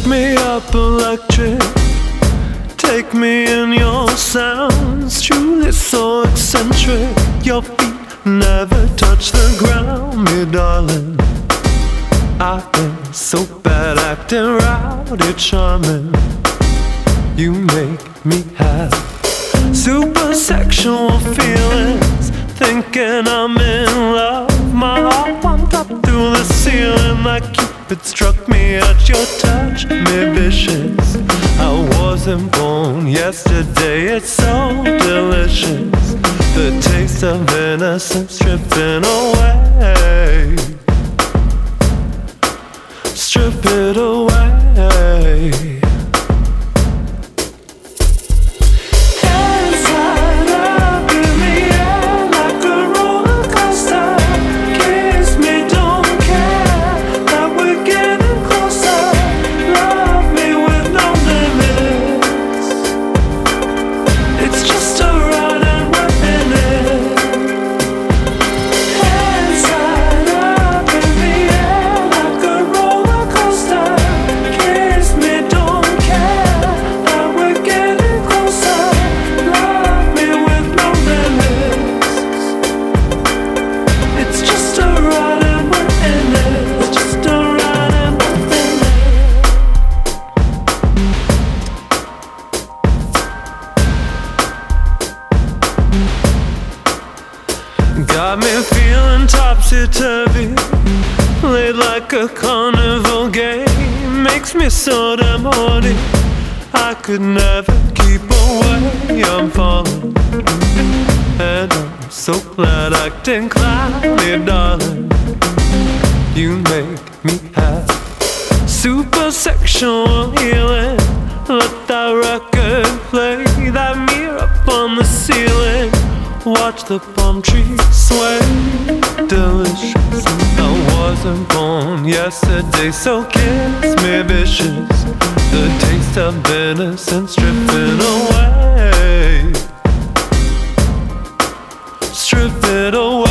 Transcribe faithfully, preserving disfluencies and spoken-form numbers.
me up electric, take me in your sounds. Truly so eccentric, your feet never touch the ground, me darling. I've been so bad acting rowdy, charming. You make me have super sexual feelings, thinking I'm in love. My heart pumped up through the ceiling like Cupid struck me at your touch, me vicious. I wasn't born yesterday, it's so delicious. The taste of innocence stripping away, strip it away. Got me feeling topsy-turvy, laid like a carnival game. Makes me so damn horny, I could never keep away. I'm falling, and I'm so glad acting cloudy, darling. You make me have super sexual healing. Let that record play, that mirror up on the ceiling. Watch the palm trees sway, delicious. I wasn't born yesterday, so kiss me vicious. The taste of innocence stripping away, strip it away.